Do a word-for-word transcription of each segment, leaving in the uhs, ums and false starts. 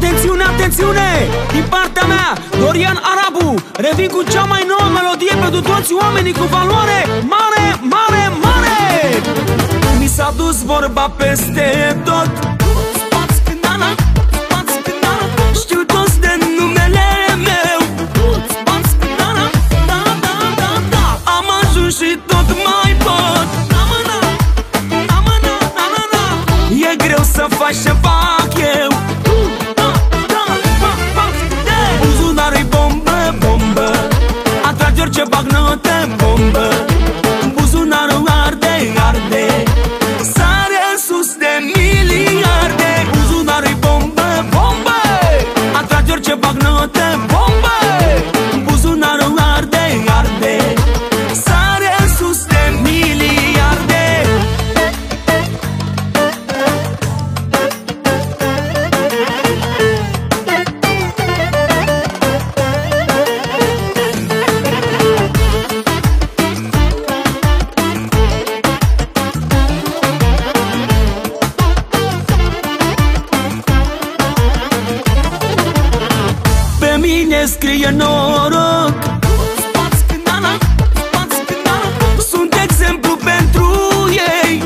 Atențiune, atențiune! Din partea mea, Dorian Arabu, revin cu cea mai nouă melodie pentru toți oamenii cu valoare mare, mare, mare! Mi s-a dus vorba peste tot. Știu toți de numele meu. Am ajuns și tot mai pot. E greu să faci ce fac eu. Buzunarul-i bombă, bombă, atrage orice bagnotă, bombă. Buzunarul arde, arde, sare în sus de miliarde. Buzunarul-i bombă, bombă, atrage orice bagnotă, bombă. Buzunarul arde, arde, sare în sus de miliarde. Pe mine scrie noroc. Sunt exemplu pentru ei.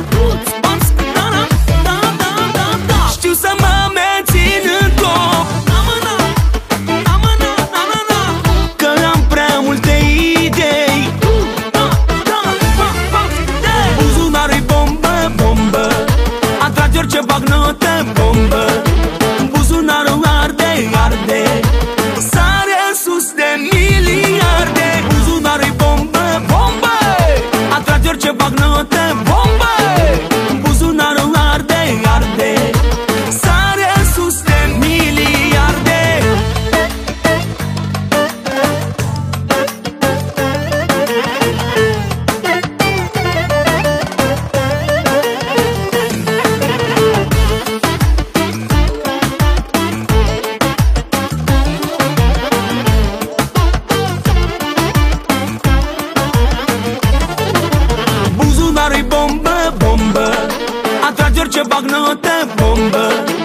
Știu să mă mențin în top, că am prea multe idei. Buzunarul-i bombă, bombă, atrage orice bagnotă, bombă. Buzunarul arde, arde, sare în sus de miliarde. Buzunarul-i bombă, bombă, atrage orice bagnotă, bombă. Buzunarul arde, arde, sare în sus de miliarde. Buzunarul-i bombă, bombă, atrage orice bagnotă, bombă.